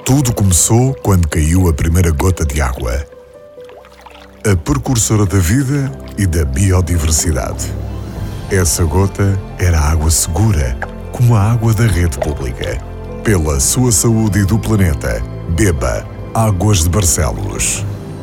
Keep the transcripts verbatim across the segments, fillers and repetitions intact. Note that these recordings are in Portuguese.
Tudo começou quando caiu a primeira gota de água. A precursora da vida e da biodiversidade. Essa gota era água segura, como a água da rede pública. Pela sua saúde e do planeta, beba Águas de Barcelos.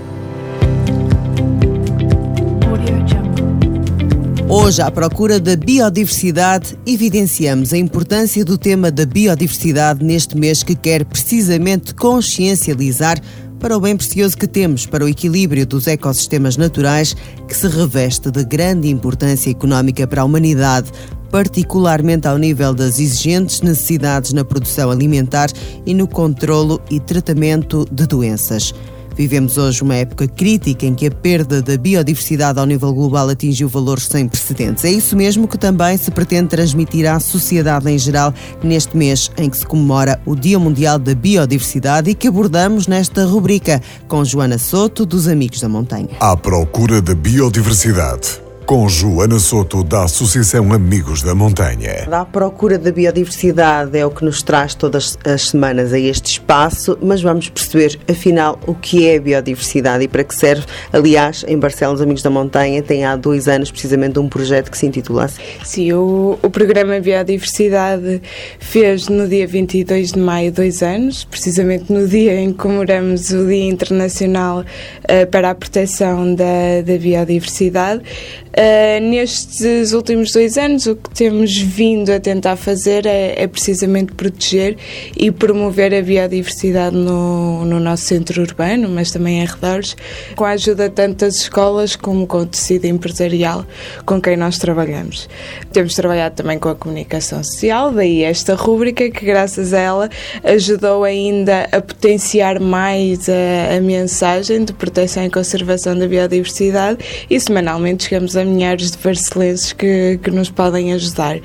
Hoje, à procura da biodiversidade, evidenciamos a importância do tema da biodiversidade neste mês que quer precisamente consciencializar para o bem precioso que temos para o equilíbrio dos ecossistemas naturais, que se reveste de grande importância económica para a humanidade, particularmente ao nível das exigentes necessidades na produção alimentar e no controlo e tratamento de doenças. Vivemos hoje uma época crítica em que a perda da biodiversidade ao nível global atingiu valores sem precedentes. É isso mesmo que também se pretende transmitir à sociedade em geral neste mês em que se comemora o Dia Mundial da Biodiversidade e que abordamos nesta rubrica com Joana Soto, dos Amigos da Montanha. À procura da biodiversidade, com Joana Soto, da Associação Amigos da Montanha. À procura da biodiversidade é o que nos traz todas as semanas a este espaço, mas vamos perceber, afinal, o que é biodiversidade e para que serve. Aliás, em Barcelos, Amigos da Montanha, tem há dois anos precisamente um projeto que se intitula assim. Sim, o, o programa Biodiversidade fez no dia vinte e dois de maio dois anos, precisamente no dia em que comemoramos o Dia Internacional uh, para a Proteção da, da Biodiversidade. Uh, nestes últimos dois anos, o que temos vindo a tentar fazer é, é precisamente proteger e promover a biodiversidade no, no nosso centro urbano, mas também em arredores, com a ajuda tanto das escolas como com o tecido empresarial com quem nós trabalhamos. Temos trabalhado também com a comunicação social, daí esta rúbrica que, graças a ela, ajudou ainda a potenciar mais a, a mensagem de proteção e conservação da biodiversidade, e semanalmente chegamos a milhares de barcelenses que, que nos podem ajudar.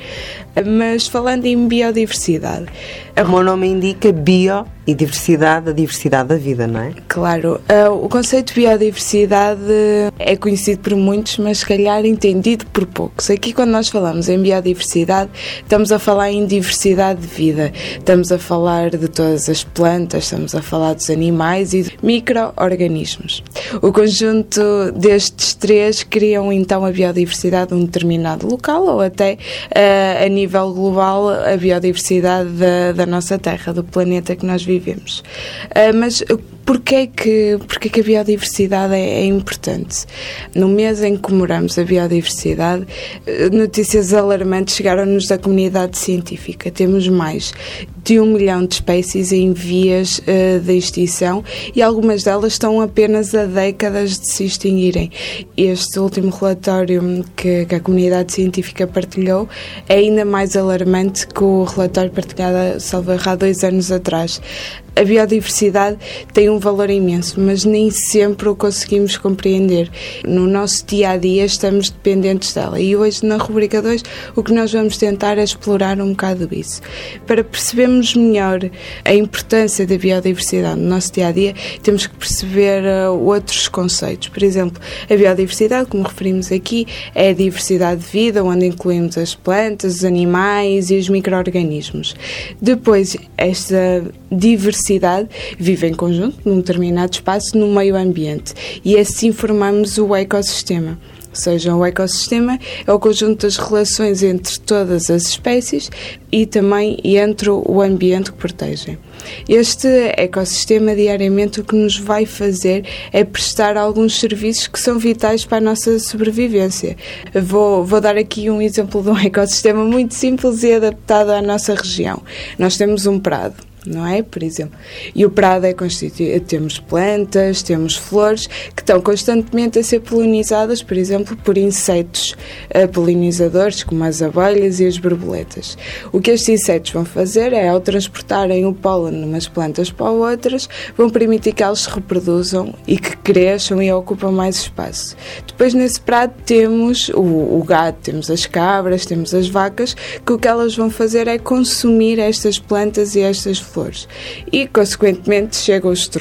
Mas falando em biodiversidade... O meu nome indica bio e diversidade, a diversidade da vida, não é? Claro. Uh, o conceito de biodiversidade é conhecido por muitos, mas se calhar entendido por poucos. Aqui, quando nós falamos em biodiversidade, estamos a falar em diversidade de vida. Estamos a falar de todas as plantas, estamos a falar dos animais e de micro-organismos. O conjunto destes três criam então a biodiversidade de um determinado local ou até uh, a nível global a biodiversidade da, da nossa Terra, do planeta que nós vivemos. Uh, mas porquê que, porquê que a biodiversidade é, é importante? No mês em que comemoramos a biodiversidade, notícias alarmantes chegaram-nos da comunidade científica. Temos mais de um milhão de espécies em vias uh, de extinção e algumas delas estão apenas a décadas de se extinguirem. Este último relatório que, que a comunidade científica partilhou é ainda mais alarmante que o relatório partilhado, salvo erro, há dois anos atrás. A biodiversidade tem um valor imenso, mas nem sempre o conseguimos compreender. No nosso dia-a-dia estamos dependentes dela e hoje na rubrica dois o que nós vamos tentar é explorar um bocado isso. Para percebermos melhor a importância da biodiversidade no nosso dia-a-dia, temos que perceber uh, outros conceitos. Por exemplo, a biodiversidade, como referimos aqui, é a diversidade de vida, onde incluímos as plantas, os animais e os micro-organismos. Depois, esta diversidade vive em conjunto, num determinado espaço, no meio ambiente, e assim formamos o ecossistema. Ou seja, o ecossistema é o conjunto das relações entre todas as espécies e também entre o ambiente que protegem. Este ecossistema, diariamente, o que nos vai fazer é prestar alguns serviços que são vitais para a nossa sobrevivência. Vou, vou dar aqui um exemplo de um ecossistema muito simples e adaptado à nossa região. Nós temos um prado, não é? Por exemplo. E o prado é constituído, temos plantas, temos flores que estão constantemente a ser polinizadas, por exemplo, por insetos uh, polinizadores, como as abelhas e as borboletas. O que estes insetos vão fazer é, ao transportarem o pólen de umas plantas para outras, vão permitir que elas se reproduzam e que cresçam e ocupam mais espaço. Depois, nesse prado, temos o, o gado, temos as cabras, temos as vacas, que o que elas vão fazer é consumir estas plantas e estas flores. E, consequentemente, chega o estrume.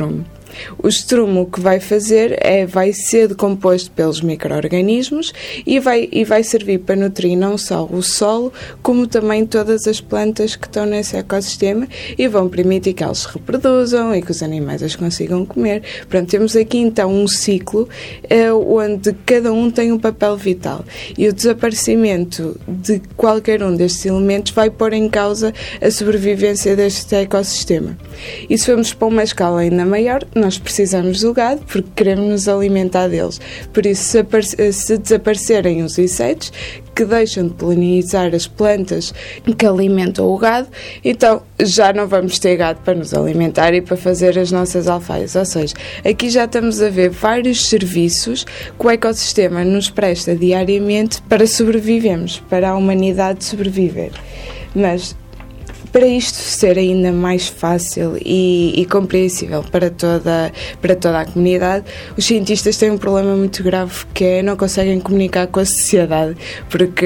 O estrumo o que vai fazer é, vai ser decomposto pelos micro-organismos e vai, e vai servir para nutrir não só o solo, como também todas as plantas que estão nesse ecossistema e vão permitir que elas se reproduzam e que os animais as consigam comer. Portanto, temos aqui então um ciclo eh, onde cada um tem um papel vital e o desaparecimento de qualquer um destes elementos vai pôr em causa a sobrevivência deste ecossistema. E se formos para uma escala ainda maior, nós precisamos do gado porque queremos nos alimentar deles. Por isso, se, apare- se desaparecerem os insetos que deixam de polinizar as plantas que alimentam o gado, então já não vamos ter gado para nos alimentar e para fazer as nossas alfaias. Ou seja, aqui já estamos a ver vários serviços que o ecossistema nos presta diariamente para sobrevivermos, para a humanidade sobreviver. Mas para isto ser ainda mais fácil e, e compreensível para toda, para toda a comunidade, os cientistas têm um problema muito grave que é não conseguem comunicar com a sociedade, porque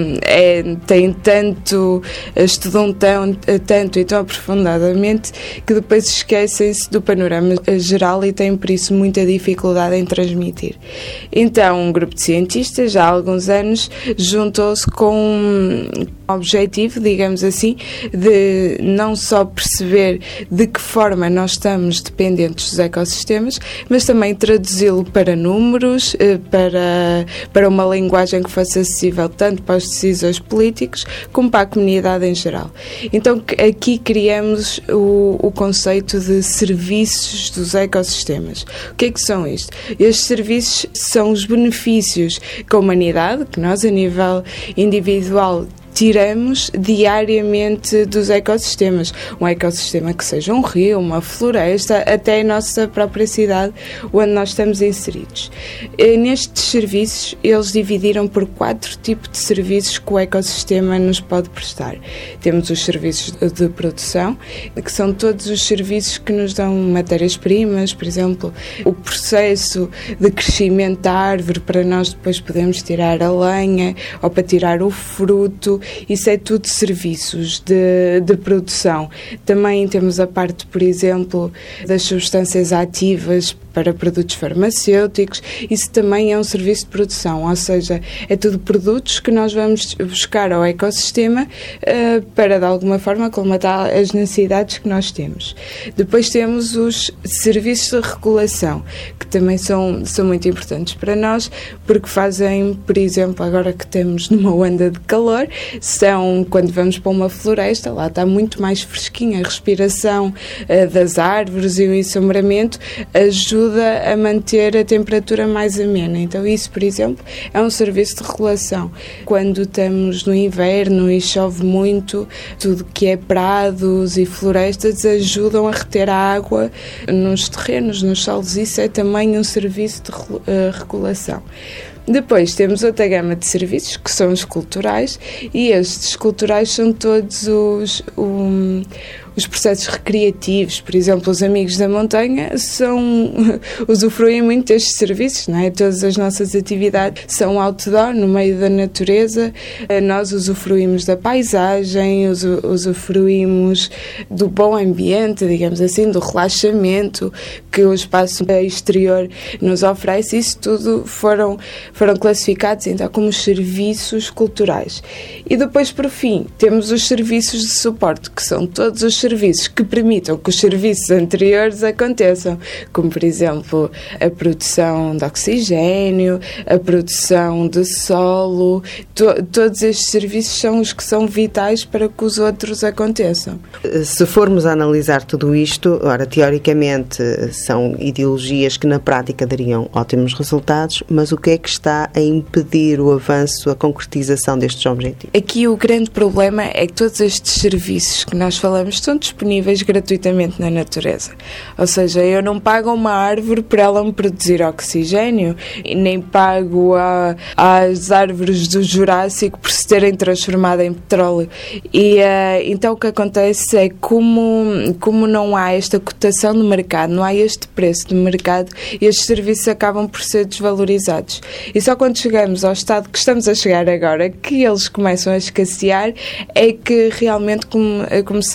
é, têm tanto, estudam tão, tanto e tão aprofundadamente que depois esquecem-se do panorama geral e têm por isso muita dificuldade em transmitir. Então, um grupo de cientistas, já há alguns anos, juntou-se com um objetivo, digamos assim, de não só perceber de que forma nós estamos dependentes dos ecossistemas, mas também traduzi-lo para números, para, para uma linguagem que fosse acessível tanto para os decisores políticos como para a comunidade em geral. Então aqui criamos o, o conceito de serviços dos ecossistemas. O que é que são isto? Estes serviços são os benefícios que a humanidade, que nós a nível individual tiramos diariamente dos ecossistemas. Um ecossistema que seja um rio, uma floresta, até a nossa própria cidade onde nós estamos inseridos. Nestes serviços, eles dividiram por quatro tipos de serviços que o ecossistema nos pode prestar. Temos os serviços de produção, que são todos os serviços que nos dão matérias-primas, por exemplo, o processo de crescimento da árvore para nós depois podermos tirar a lenha ou para tirar o fruto. Isso é tudo serviços de, de produção. Também temos a parte, por exemplo, das substâncias ativas para produtos farmacêuticos. Isso também é um serviço de produção, ou seja, é tudo produtos que nós vamos buscar ao ecossistema uh, para, de alguma forma, colmatar as necessidades que nós temos. Depois temos os serviços de regulação, que também são, são muito importantes para nós, porque fazem, por exemplo, agora que estamos numa onda de calor, são, quando vamos para uma floresta, lá está muito mais fresquinha, a respiração uh, das árvores e o ensombramento ajuda a manter a temperatura mais amena. Então isso, por exemplo, é um serviço de regulação. Quando estamos no inverno e chove muito, tudo que é prados e florestas ajudam a reter a água nos terrenos, nos solos. Isso é também um serviço de uh, regulação. Depois temos outra gama de serviços, que são os culturais, e estes culturais são todos os, um, os processos recreativos. Por exemplo, os Amigos da Montanha são, usufruem muito destes serviços, não é? Todas as nossas atividades são outdoor, no meio da natureza. Nós usufruímos da paisagem, usufruímos do bom ambiente, digamos assim, do relaxamento que o espaço exterior nos oferece. Isso tudo foram foram classificados então como os serviços culturais. E depois, por fim, temos os serviços de suporte, que são todos os serviços que permitam que os serviços anteriores aconteçam, como, por exemplo, a produção de oxigênio, a produção de solo. To- todos estes serviços são os que são vitais para que os outros aconteçam. Se formos a analisar tudo isto, ora, teoricamente são ideologias que na prática dariam ótimos resultados, mas o que é que está a impedir o avanço, a concretização destes objetivos? Aqui o grande problema é que todos estes serviços que nós falamos estão disponíveis gratuitamente na natureza. Ou seja, eu não pago uma árvore para ela me produzir oxigênio, e nem pago a, às árvores do Jurássico por se terem transformado em petróleo. E uh, então o que acontece é como, como não há esta cotação de mercado, não há este preço de mercado, estes serviços acabam por ser desvalorizados. E só quando chegamos ao estado que estamos a chegar agora, que eles começam a escassear, é que realmente come, começamos a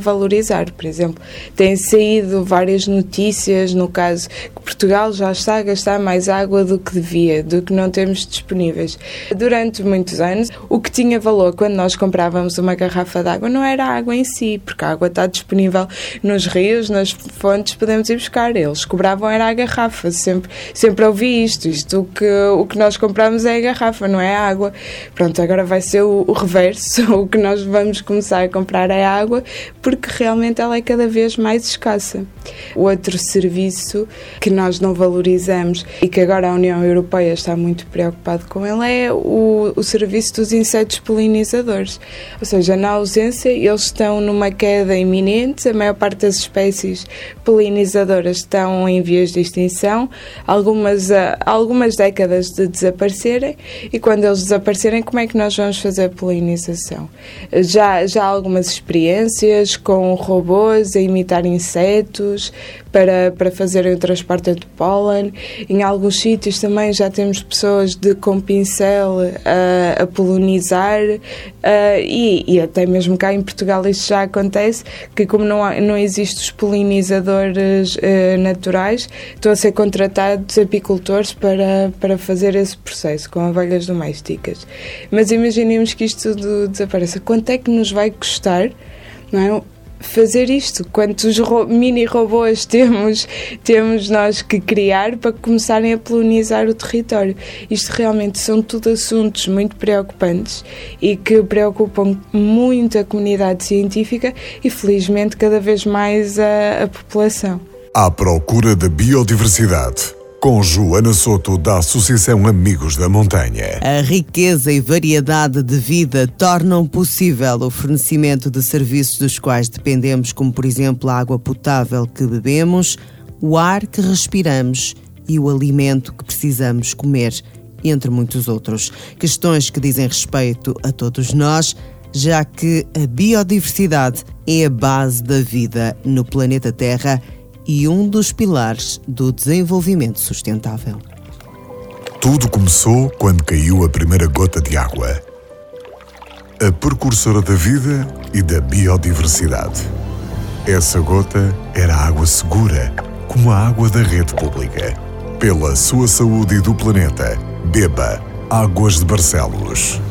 valorizar. Por exemplo, têm saído várias notícias, no caso que Portugal já está a gastar mais água do que devia, do que não temos disponíveis. Durante muitos anos, o que tinha valor quando nós comprávamos uma garrafa de água não era a água em si, porque a água está disponível nos rios, nas fontes, podemos ir buscar. Eles cobravam era a garrafa, sempre, sempre ouvi isto, isto o que, o que nós compramos é a garrafa, não é a água. Pronto, agora vai ser o, o reverso, o que nós vamos começar a comprar é a água, porque realmente ela é cada vez mais escassa. O outro serviço que nós não valorizamos e que agora a União Europeia está muito preocupada com ele é o, o serviço dos insetos polinizadores. Ou seja, na ausência, eles estão numa queda iminente, a maior parte das espécies polinizadoras estão em vias de extinção, algumas, há algumas décadas de desaparecerem, e quando eles desaparecerem, como é que nós vamos fazer a polinização? Já, já há algumas experiências com robôs a imitar insetos para, para fazerem o transporte de pólen. Em alguns sítios também já temos pessoas de, com pincel a, a polinizar, a, e, e até mesmo cá em Portugal isto já acontece, que como não, há, não existem os polinizadores uh, naturais, estão a ser contratados apicultores para, para fazer esse processo com abelhas domésticas. Mas imaginemos que isto tudo desapareça. Quanto é que nos vai custar, não é, fazer isto? Quantos ro- mini robôs temos, temos nós que criar para começarem a polinizar o território? Isto realmente são tudo assuntos muito preocupantes e que preocupam muito a comunidade científica e, felizmente, cada vez mais a, a população. À procura da biodiversidade, com Joana Soto, da Associação Amigos da Montanha. A riqueza e variedade de vida tornam possível o fornecimento de serviços dos quais dependemos, como, por exemplo, a água potável que bebemos, o ar que respiramos e o alimento que precisamos comer, entre muitos outros. Questões que dizem respeito a todos nós, já que a biodiversidade é a base da vida no planeta Terra e um dos pilares do desenvolvimento sustentável. Tudo começou quando caiu a primeira gota de água. A precursora da vida e da biodiversidade. Essa gota era água segura, como a água da rede pública. Pela sua saúde e do planeta, beba Águas de Barcelos.